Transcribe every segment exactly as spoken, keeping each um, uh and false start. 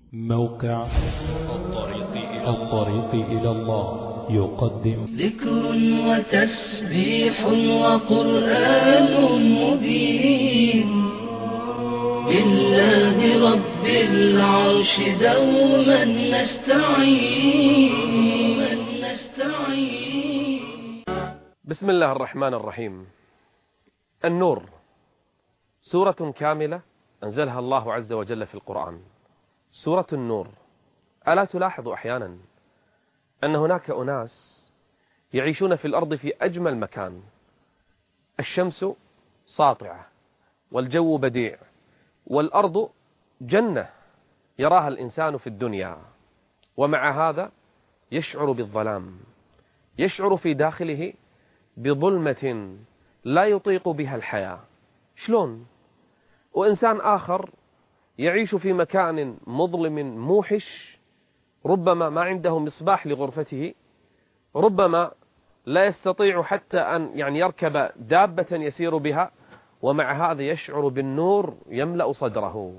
موقع الطريق إلى, الطريق إلى الله يقدم ذكر وتسبيح وقرآن مبين بالله رب العرش دوما نستعين نستعين بسم الله الرحمن الرحيم. النور سورة كاملة أنزلها الله عز وجل في القرآن، سورة النور. ألا تلاحظ أحيانا أن هناك أناس يعيشون في الأرض في أجمل مكان، الشمس ساطعة والجو بديع والأرض جنة يراها الإنسان في الدنيا، ومع هذا يشعر بالظلام، يشعر في داخله بظلمة لا يطيق بها الحياة. شلون؟ وإنسان آخر يعيش في مكان مظلم موحش، ربما ما عنده مصباح لغرفته، ربما لا يستطيع حتى أن يعني يركب دابة يسير بها، ومع هذا يشعر بالنور يملأ صدره.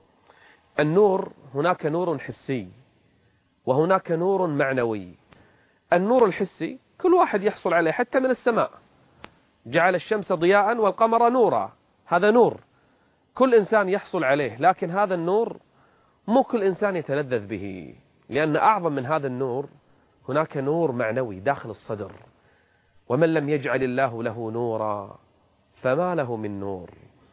النور هناك نور حسي وهناك نور معنوي. النور الحسي كل واحد يحصل عليه حتى من السماء، جعل الشمس ضياء والقمر نورا، هذا نور كل إنسان يحصل عليه، لكن هذا النور مو كل إنسان يتلذذ به، لأن أعظم من هذا النور هناك نور معنوي داخل الصدر. ومن لم يجعل الله له نورا فما له من نور.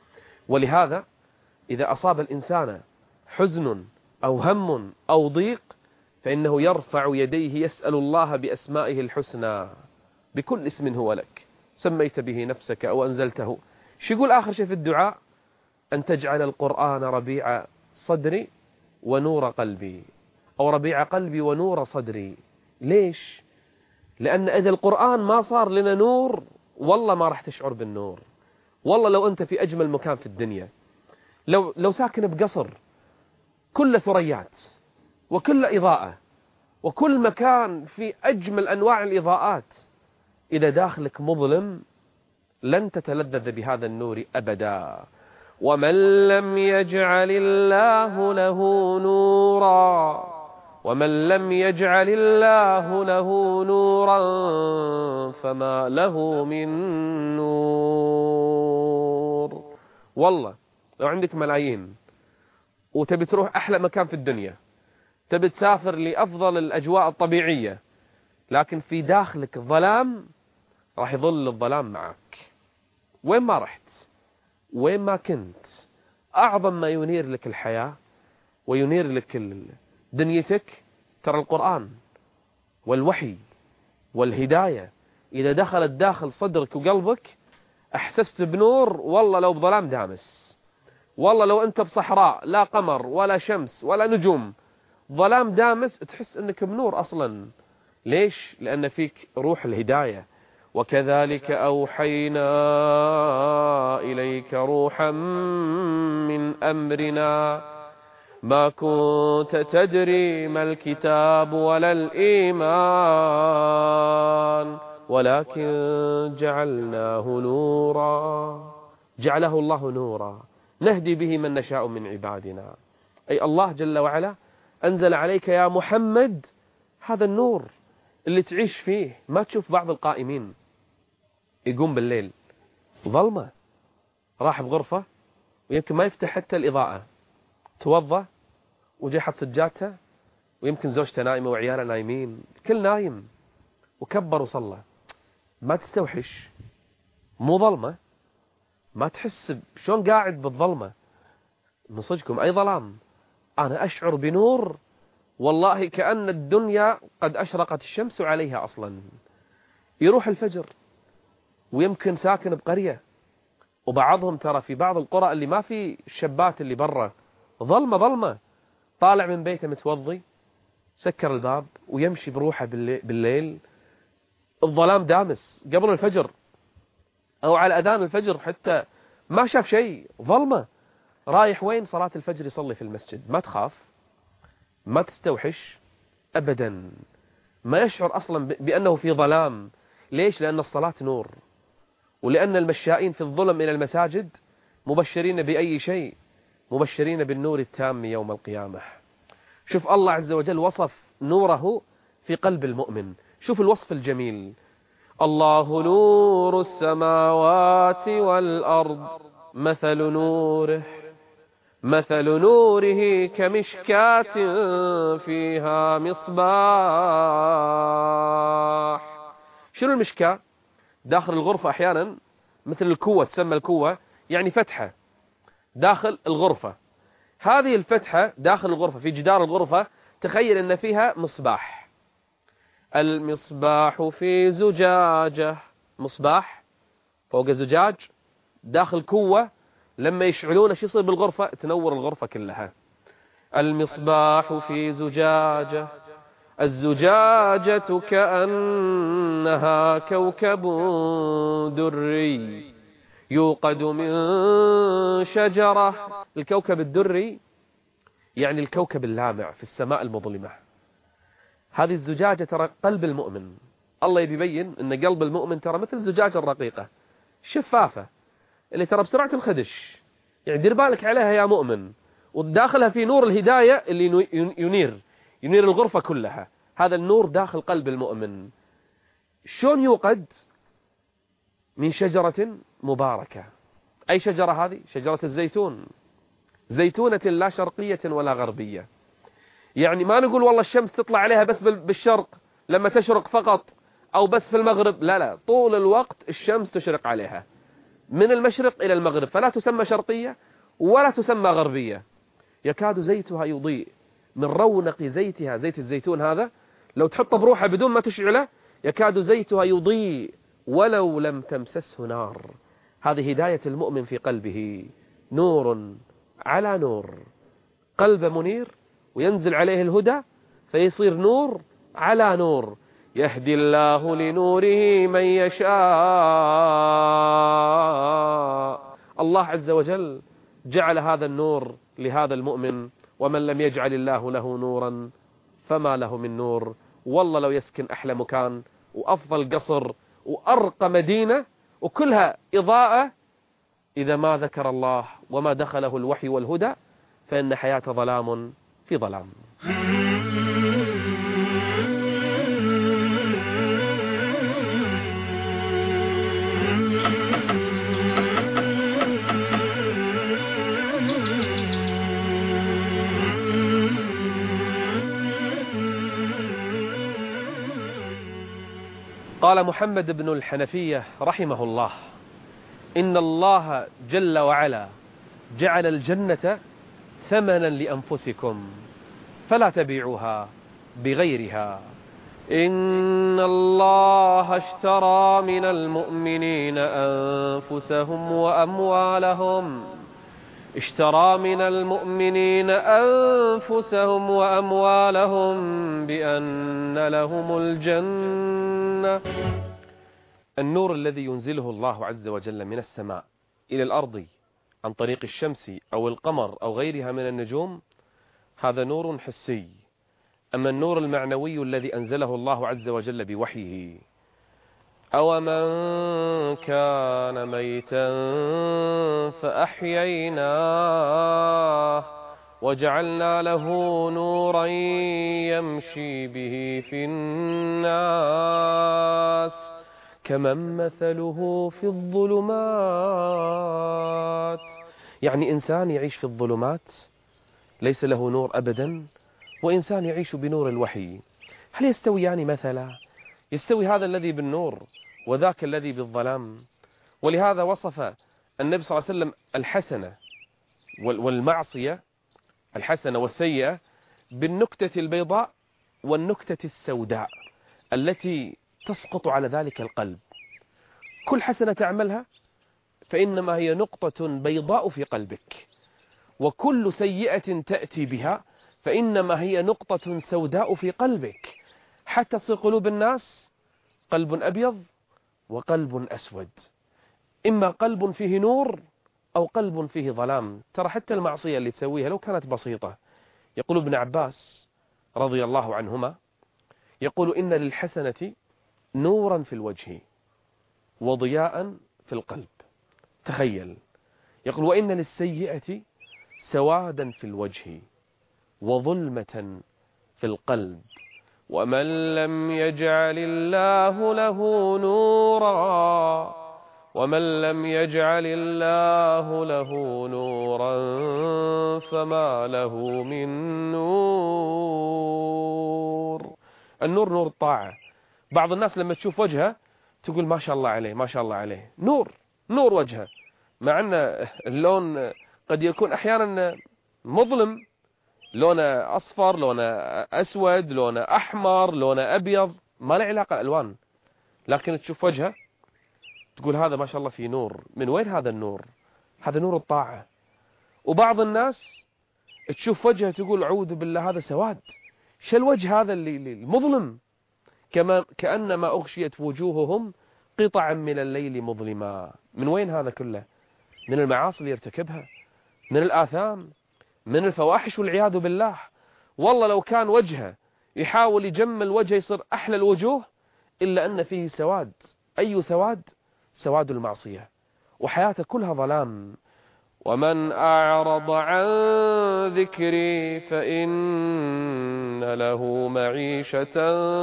ولهذا إذا أصاب الإنسان حزن أو هم أو ضيق فإنه يرفع يديه يسأل الله بأسمائه الحسنى، بكل اسم هو لك سميت به نفسك أو أنزلته. شو يقول آخر شيء في الدعاء؟ أن تجعل القرآن ربيع صدري ونور قلبي، أو ربيع قلبي ونور صدري. ليش؟ لأن إذا القرآن ما صار لنا نور والله ما راح تشعر بالنور. والله لو أنت في أجمل مكان في الدنيا، لو, لو ساكن بقصر كل ثريات وكل إضاءة وكل مكان في أجمل أنواع الإضاءات، إذا داخلك مظلم لن تتلذذ بهذا النور أبدا. ومن لم يجعل الله له نورا ومن لم يجعل الله له نورا فما له من نور. والله لو عندك ملايين وتبي تروح أحلى مكان في الدنيا، تبي تسافر لأفضل الأجواء الطبيعية، لكن في داخلك ظلام، راح يظل الظلام معك وين ما رحت وين ما كنت. أعظم ما ينير لك الحياة وينير لك دنيتك ترى القرآن والوحي والهداية. إذا دخلت داخل صدرك وقلبك أحسست بنور، والله لو بظلام دامس، والله لو أنت بصحراء لا قمر ولا شمس ولا نجوم، ظلام دامس، تحس أنك بنور أصلا. ليش؟ لأن فيك روح الهداية. وكذلك أوحينا إليك روحا من أمرنا ما كنت تدري ما الكتاب ولا الإيمان ولكن جعلناه نورا. جعله الله نورا نهدي به من نشاء من عبادنا. أي الله جل وعلا أنزل عليك يا محمد هذا النور اللي تعيش فيه. ما تشوف بعض القائمين يقوم بالليل ظلمة، راح بغرفة ويمكن ما يفتح حتى الإضاءة، توضى وجي حط سجادته ويمكن زوجته نايمة وعياله نايمين، كل نايم، وكبر وصلى. ما تستوحش؟ مو ظلمة؟ ما تحس شلون قاعد بالظلمة؟ من صدقكم أي ظلام. أنا أشعر بنور والله كأن الدنيا قد أشرقت الشمس عليها أصلا. يروح الفجر ويمكن ساكن بقرية، وبعضهم ترى في بعض القرى اللي ما في الشبات اللي برا، ظلمة ظلمة، طالع من بيته متوضي سكر الباب ويمشي بروحه بالليل، الظلام دامس قبل الفجر أو على أذان الفجر حتى ما شاف شيء، ظلمة. رايح وين؟ صلاة الفجر يصلي في المسجد. ما تخاف؟ ما تستوحش أبدا؟ ما يشعر أصلا بأنه في ظلام. ليش؟ لأن الصلاة نور، ولأن المشائين في الظلم إلى المساجد مبشرين بأي شيء؟ مبشرين بالنور التام يوم القيامة. شوف الله عز وجل وصف نوره في قلب المؤمن، شوف الوصف الجميل: الله نور السماوات والأرض مثل نوره مثل نوره كمشكاة فيها مصباح. شنو المشكاة؟ داخل الغرفة أحيانا مثل الكوة، تسمى الكوة، يعني فتحة داخل الغرفة. هذه الفتحة داخل الغرفة في جدار الغرفة، تخيل أن فيها مصباح. المصباح في زجاجة، مصباح فوق زجاج داخل كوة، لما يشعلونه شو يصير بالغرفة؟ تنور الغرفة كلها. المصباح في زجاجة، الزجاجة كأنها كوكب دري يوقد من شجرة. الكوكب الدري يعني الكوكب اللامع في السماء المظلمة. هذه الزجاجة ترى قلب المؤمن. الله يبي يبين أن قلب المؤمن ترى مثل الزجاجة الرقيقة شفافة اللي ترى بسرعة الخدش، يعني دير بالك عليها يا مؤمن، وداخلها في نور الهداية اللي ينير ينير الغرفة كلها. هذا النور داخل قلب المؤمن. شلون يوقد؟ من شجرة مباركة. أي شجرة هذه؟ شجرة الزيتون، زيتونة لا شرقية ولا غربية. يعني ما نقول والله الشمس تطلع عليها بس بالشرق لما تشرق فقط، أو بس في المغرب، لا لا، طول الوقت الشمس تشرق عليها من المشرق إلى المغرب، فلا تسمى شرقية ولا تسمى غربية. يكاد زيتها يضيء من رونق زيتها. زيت الزيتون هذا لو تحطه بروحه بدون ما تشعله يكاد زيتها يضيء ولو لم تمسسه نار. هذه هداية المؤمن في قلبه، نور على نور، قلب منير وينزل عليه الهدى فيصير نور على نور. يهدي الله لنوره من يشاء. الله عز وجل جعل هذا النور لهذا المؤمن، ومن لم يجعل الله له نورا فما له من نور. والله لو يسكن أحلى مكان وأفضل قصر وأرقى مدينة وكلها إضاءة، إذا ما ذكر الله وما دخله الوحي والهدى فإن حياة ظلام في ظلام. قال محمد بن الحنفية رحمه الله: إن الله جل وعلا جعل الجنة ثمنا لأنفسكم فلا تبيعوها بغيرها. إن الله اشترى من المؤمنين أنفسهم وأموالهم اشترى من المؤمنين أنفسهم وأموالهم بأن لهم الجنة. النور الذي ينزله الله عز وجل من السماء إلى الأرض عن طريق الشمس أو القمر أو غيرها من النجوم هذا نور حسي. أما النور المعنوي الذي أنزله الله عز وجل بوحيه: أومن كان ميتا فأحييناه وجعلنا له نورا يمشي به في الناس كمن مثله في الظلمات. يعني إنسان يعيش في الظلمات ليس له نور أبدا، وإنسان يعيش بنور الوحي، هل يستويان مثلا؟ يستوي هذا الذي بالنور وذاك الذي بالظلام؟ ولهذا وصف النبي صلى الله عليه وسلم الحسنة والمعصية، الحسنة والسيئة، بالنكتة البيضاء والنكتة السوداء التي تسقط على ذلك القلب. كل حسنة تعملها فإنما هي نقطة بيضاء في قلبك، وكل سيئة تأتي بها فإنما هي نقطة سوداء في قلبك، حتى تصير قلوب الناس قلب أبيض وقلب أسود، إما قلب فيه نور أو قلب فيه ظلام. ترى حتى المعصية اللي تسويها لو كانت بسيطة، يقول ابن عباس رضي الله عنهما، يقول: إن للحسنة نورا في الوجه وضياء في القلب. تخيل، يقول: وإن للسيئة سوادا في الوجه وظلمة في القلب. ومن لم يجعل الله له نورا ومن لم يجعل الله له نورا فما له من نور. النور نور الطاعة. بعض الناس لما تشوف وجهه تقول ما شاء الله عليه ما شاء الله عليه، نور نور وجهه، مع أن اللون قد يكون أحيانا مظلم، لونه أصفر، لونه أسود، لونه أحمر، لونه أبيض، ما له علاقة الألوان، لكن تشوف وجهه تقول هذا ما شاء الله في نور. من وين هذا النور؟ هذا نور الطاعة. وبعض الناس تشوف وجهه تقول أعوذ بالله هذا سواد، شو الوجه هذا اللي المظلم؟ كما كأنما أغشيت وجوههم قطعا من الليل مظلما. من وين هذا كله؟ من المعاصي اللي يرتكبها، من الآثام، من الفواحش والعياذ بالله. والله لو كان وجهه يحاول يجمل وجهه يصير أحلى الوجوه، إلا أن فيه سواد. أي سواد؟ سواد المعصية، وحياته كلها ظلام. ومن أعرض عن ذكري فإن له معيشة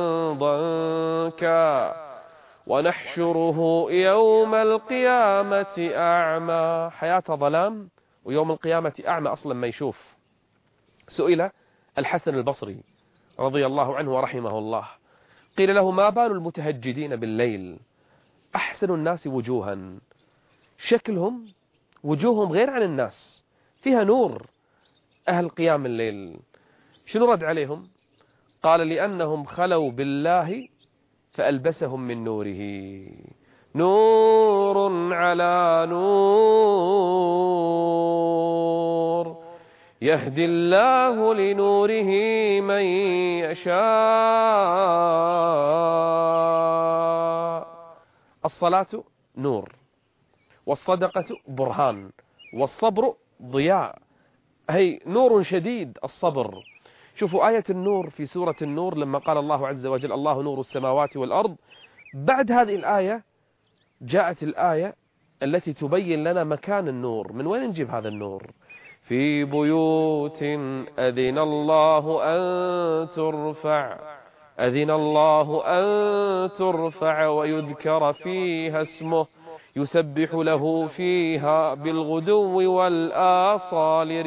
ضنكا ونحشره يوم القيامة أعمى. حياته ظلام، ويوم القيامة أعمى أصلا ما يشوف. سئل الحسن البصري رضي الله عنه ورحمه الله، قيل له ما بال المتهجدين بالليل أحسن الناس وجوها؟ شكلهم وجوههم غير عن الناس، فيها نور، أهل قيام الليل. شنو رد عليهم؟ قال لأنهم خلوا بالله فألبسهم من نوره. نور على نور يهدي الله لنوره من يشاء. الصلاة نور، والصدقة برهان، والصبر ضياء. هي نور شديد الصبر. شوفوا آية النور في سورة النور لما قال الله عز وجل الله نور السماوات والأرض، بعد هذه الآية جاءت الآية التي تبين لنا مكان النور. من وين نجيب هذا النور؟ في بيوت أذن الله أن ترفع أذن الله أن ترفع ويذكر فيها اسمه يسبح له فيها بالغدو والآصال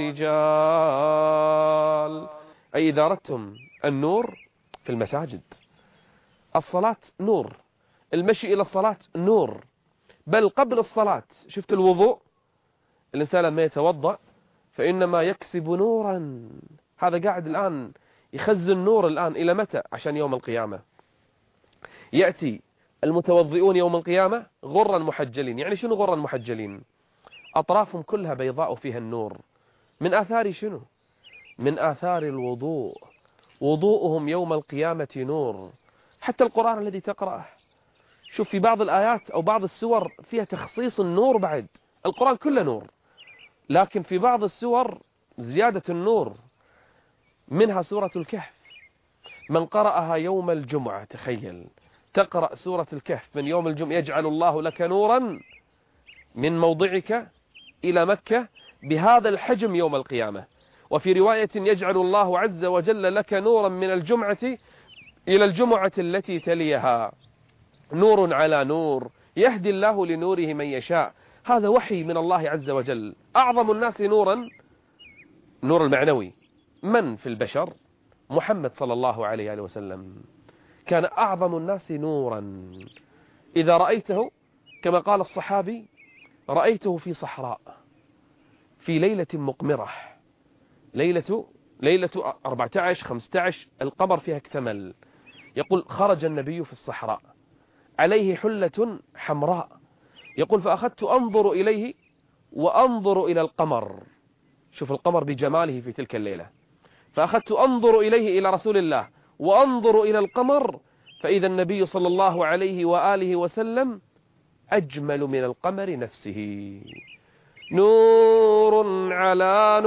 رجال. أي إذا أردتم النور في المساجد، الصلاة نور، المشي إلى الصلاة نور، بل قبل الصلاة شفت الوضوء، الإنسان لما يتوضأ فإنما يكسب نورا. هذا قاعد الآن يخزن نور الآن إلى متى؟ عشان يوم القيامة يأتي المتوضئون يوم القيامة غرا محجلين. يعني شنو غرا محجلين؟ أطرافهم كلها بيضاء فيها النور. من آثار شنو؟ من آثار الوضوء. وضوءهم يوم القيامة نور. حتى القرآن الذي تقرأه، شوف في بعض الآيات أو بعض السور فيها تخصيص النور بعد. القرآن كله نور، لكن في بعض السور زيادة النور. منها سورة الكهف، من قرأها يوم الجمعة، تخيل تقرأ سورة الكهف من يوم الجمعة، يجعل الله لك نورا من موضعك إلى مكة بهذا الحجم يوم القيامة. وفي رواية يجعل الله عز وجل لك نورا من الجمعة إلى الجمعة التي تليها. نور على نور يهدي الله لنوره من يشاء. هذا وحي من الله عز وجل. أعظم الناس نورا نور المعنوي من في البشر؟ محمد صلى الله عليه وسلم كان أعظم الناس نورا. إذا رأيته كما قال الصحابي رأيته في صحراء في ليلة مقمرة، ليلة ليلة أربعة عشر خمسة عشر القمر فيها اكتمل. يقول خرج النبي في الصحراء عليه حلة حمراء، يقول فأخذت أنظر إليه وأنظر إلى القمر. شوف القمر بجماله في تلك الليلة. فأخذت أنظر إليه إلى رسول الله وأنظر إلى القمر، فإذا النبي صلى الله عليه وآله وسلم أجمل من القمر نفسه. نور على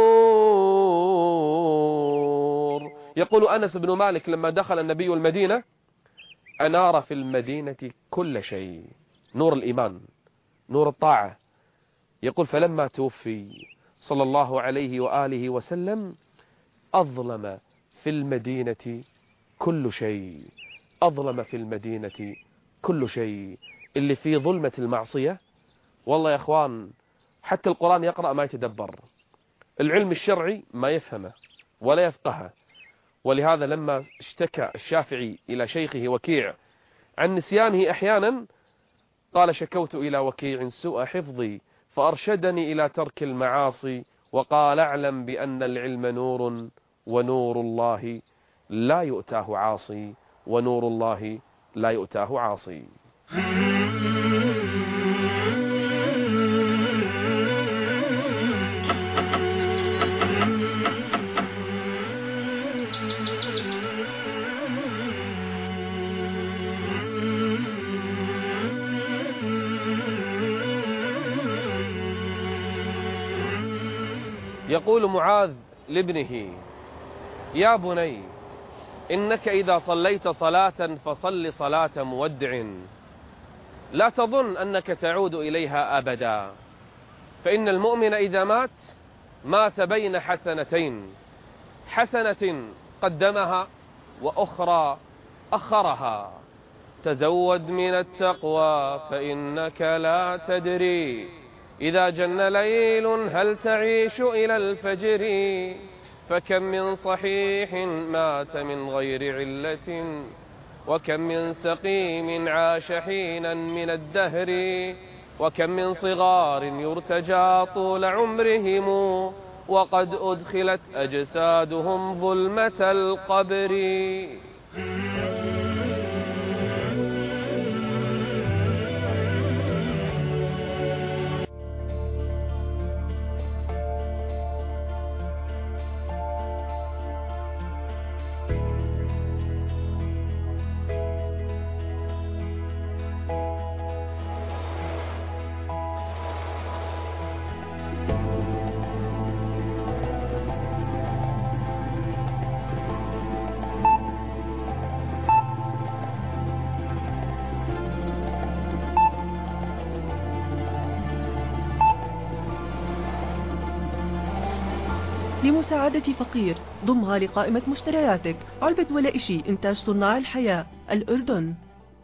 نور. يقول أنس بن مالك لما دخل النبي المدينة أنار في المدينة كل شيء. نور الإيمان، نور الطاعة. يقول فلما توفي صلى الله عليه وآله وسلم أظلم في المدينة كل شيء، أظلم في المدينة كل شيء. اللي في ظلمة المعصية والله يا أخوان حتى القرآن يقرأ ما يتدبر، العلم الشرعي ما يفهمه ولا يفقهه. ولهذا لما اشتكى الشافعي إلى شيخه وكيع عن نسيانه أحيانا قال: شكوت إلى وكيع سوء حفظي فأرشدني إلى ترك المعاصي، وقال: اعلم بأن العلم نور ونور الله لا يؤتاه عاصي، ونور الله لا يؤتاه عاصي. يقول معاذ لابنه: يا بني إنك إذا صليت صلاة فصل صلاة مودع، لا تظن أنك تعود إليها أبدا، فإن المؤمن إذا مات مات بين حسنتين، حسنة قدمها وأخرى أخرها. تزود من التقوى فإنك لا تدري إذا جن ليل هل تعيش إلى الفجر، فكم من صحيح مات من غير علة، وكم من سقيم عاش حينا من الدهر، وكم من صغار يرتجى طول عمرهم، وقد أدخلت أجسادهم ظلمة القبر. لمساعدة فقير ضمها لقائمة مشترياتك. علبة ولا إشي، إنتاج صناع الحياة، الأردن.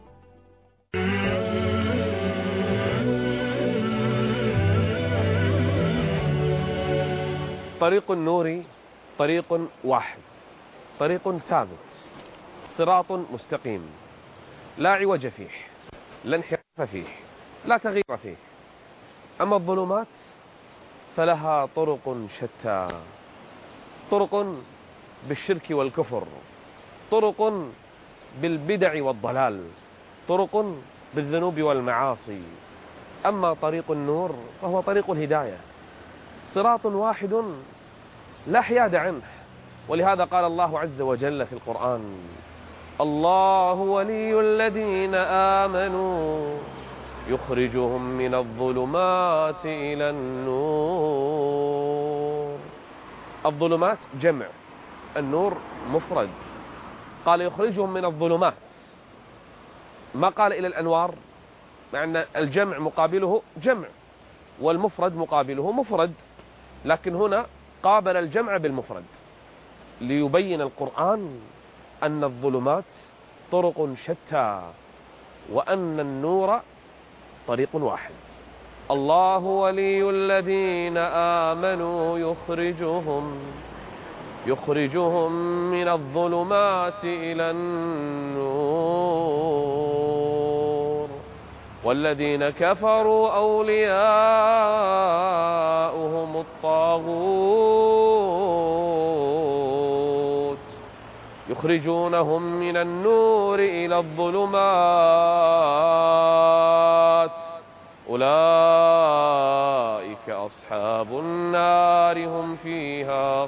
طريق النور طريق واحد، طريق ثابت، صراط مستقيم، لا عوج فيه، لا انحراف فيه، لا تغيير فيه. أما الظلمات فلها طرق شتى، طرق بالشرك والكفر، طرق بالبدع والضلال، طرق بالذنوب والمعاصي. أما طريق النور فهو طريق الهداية، صراط واحد لا حياد عنه. ولهذا قال الله عز وجل في القرآن: الله ولي الذين آمنوا يخرجهم من الظلمات إلى النور. الظلمات جمع، النور مفرد. قال يخرجهم من الظلمات، ما قال إلى الأنوار، مع أن الجمع مقابله جمع والمفرد مقابله مفرد، لكن هنا قابل الجمع بالمفرد ليبين القرآن أن الظلمات طرق شتى وأن النور طريق واحد. الله ولي الذين آمنوا يخرجهم يخرجهم من الظلمات إلى النور، والذين كفروا أولياؤهم الطاغوت يخرجونهم من النور إلى الظلمات، أولئك أصحاب النار هم فيها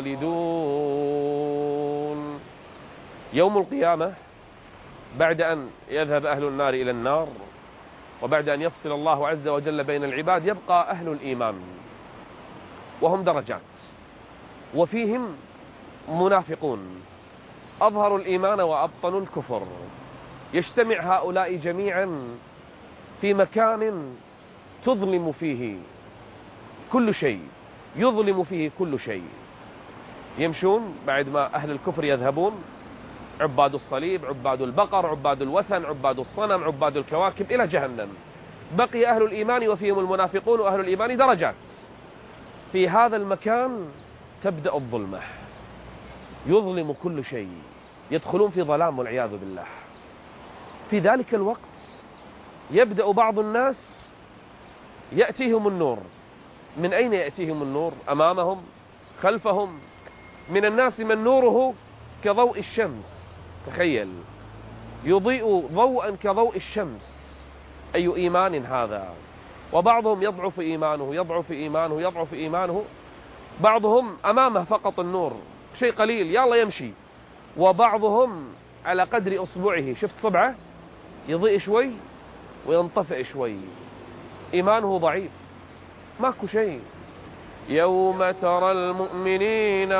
خالدون. يوم القيامة بعد أن يذهب أهل النار إلى النار وبعد أن يفصل الله عز وجل بين العباد، يبقى أهل الإيمان وهم درجات، وفيهم منافقون أظهروا الإيمان وأبطنوا الكفر. يجتمع هؤلاء جميعا في مكان تظلم فيه كل شيء، يظلم فيه كل شيء. يمشون بعد ما أهل الكفر يذهبون، عباد الصليب، عباد البقر، عباد الوثن، عباد الصنم، عباد الكواكب، إلى جهنم. بقي أهل الإيمان وفيهم المنافقون وأهل الإيمان درجات. في هذا المكان تبدأ الظلمة، يظلم كل شيء، يدخلون في ظلام والعياذ بالله. في ذلك الوقت يبدأ بعض الناس يأتيهم النور. من أين يأتيهم النور؟ أمامهم، خلفهم. من الناس من نوره كضوء الشمس، تخيل، يضيء ضوءا كضوء الشمس. أي إيمان هذا؟ وبعضهم يضعف إيمانه يضعف إيمانه يضعف إيمانه. بعضهم أمامه فقط النور، شيء قليل يلا يمشي. وبعضهم على قدر أصبعه، شفت صبعه يضيء شوي وينطفئ شوي، إيمانه ضعيف، ماكو شيء. يوم ترى المؤمنين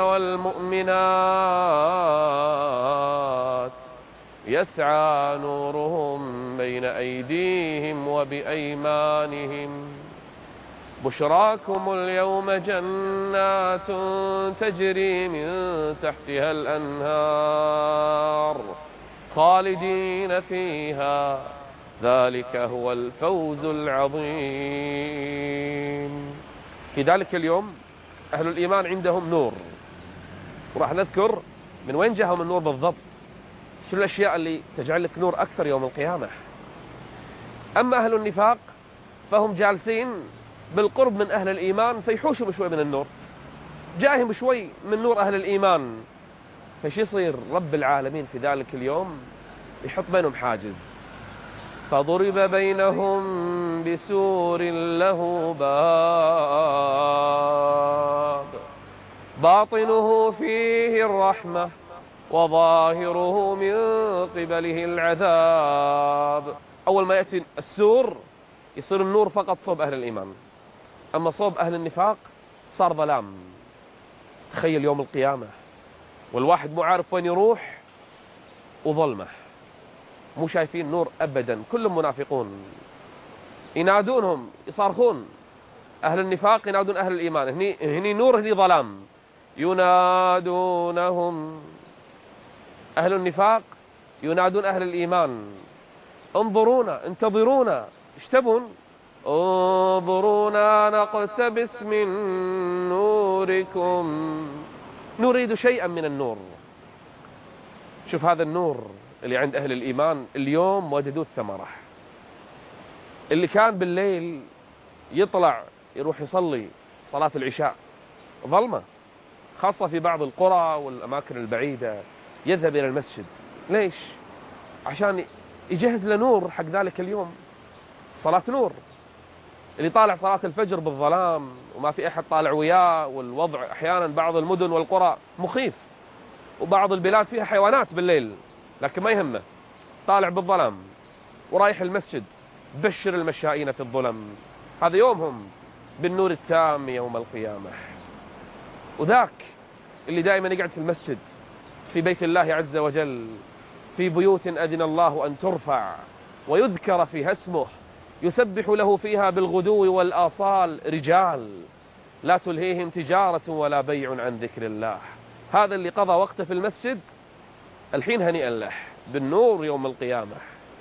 والمؤمنات يسعى نورهم بين أيديهم وبأيمانهم بشراكم اليوم جنات تجري من تحتها الأنهار خالدين فيها ذلك هو الفوز العظيم. في ذلك اليوم أهل الإيمان عندهم نور، وراح نذكر من وين جاءهم النور بالضبط، شو الأشياء اللي تجعل لك نور أكثر يوم القيامة. أما أهل النفاق فهم جالسين بالقرب من أهل الإيمان فيحوشوا بشوي من النور، جاءهم بشوي من نور أهل الإيمان، فش يصير؟ رب العالمين في ذلك اليوم يحط بينهم حاجز. فضرب بينهم بسور له باب باطنه فيه الرحمة وظاهره من قبله العذاب. أول ما يأتي السور يصير النور فقط صوب أهل الإيمان، أما صوب أهل النفاق صار ظلام. تخيل يوم القيامة والواحد مو عارف وين يروح وظلمه، مو شايفين نور أبدا، كلهم منافقون. ينادونهم يصارخون، أهل النفاق ينادون أهل الإيمان، هني, هني نور هني ظلام. ينادونهم أهل النفاق ينادون أهل الإيمان انظرونا انتظرونا، ايش تبون؟ انظرونا نقتبس من نوركم، نريد شيئا من النور. شوف هذا النور اللي عند أهل الإيمان اليوم وجدوا الثمرة. اللي كان بالليل يطلع يروح يصلي صلاة العشاء ظلمة، خاصة في بعض القرى والأماكن البعيدة، يذهب إلى المسجد. ليش؟ عشان يجهز لنور حق ذلك اليوم، صلاة نور. اللي طالع صلاة الفجر بالظلام وما في أحد طالع وياه، والوضع أحيانا بعض المدن والقرى مخيف، وبعض البلاد فيها حيوانات بالليل، لكن ما يهمه، طالع بالظلام ورايح المسجد. بشر المشائين في الظلم، هذا يومهم بالنور التام يوم القيامة. وذاك اللي دائما يقعد في المسجد في بيت الله عز وجل، في بيوت أذن الله أن ترفع ويذكر فيها اسمه، يسبح له فيها بالغدو والآصال رجال لا تلهيهم تجارة ولا بيع عن ذكر الله. هذا اللي قضى وقته في المسجد الحين هنيئا له بالنور يوم القيامة.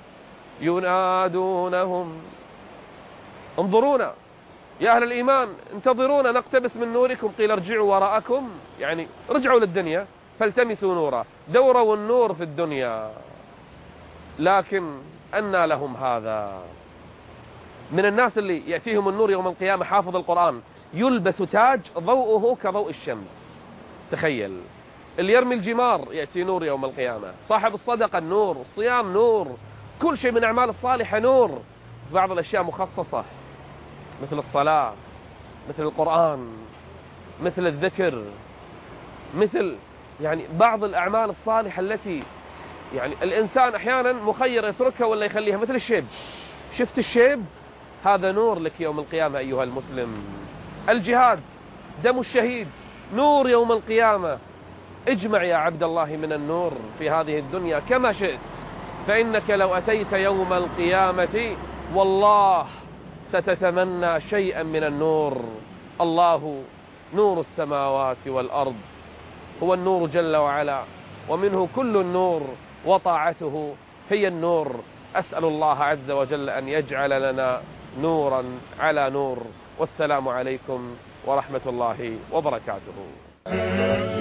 ينادونهم انظرونا يا أهل الإيمان انتظرونا نقتبس من نوركم، قيل ارجعوا وراءكم، يعني رجعوا للدنيا فالتمسوا نورا، دوروا النور في الدنيا. لكن أنى لهم هذا؟ من الناس اللي يأتيهم النور يوم القيامة حافظ القرآن يلبس تاج ضوءه كضوء الشمس. تخيل، اللي يرمي الجمار يأتي نور يوم القيامة، صاحب الصدقة النور، الصيام نور، كل شيء من أعمال الصالحة نور. بعض الأشياء مخصصة مثل الصلاة، مثل القرآن، مثل الذكر، مثل يعني بعض الأعمال الصالحة التي يعني الإنسان أحيانا مخير يتركها ولا يخليها، مثل الشيب. شفت الشيب؟ هذا نور لك يوم القيامة أيها المسلم. الجهاد، دم الشهيد، نور يوم القيامة. اجمع يا عبد الله من النور في هذه الدنيا كما شئت، فإنك لو أتيت يوم القيامة والله ستتمنى شيئا من النور. الله نور السماوات والأرض هو النور جل وعلا، ومنه كل النور، وطاعته هي النور. أسأل الله عز وجل أن يجعل لنا نورا على نور. والسلام عليكم ورحمة الله وبركاته.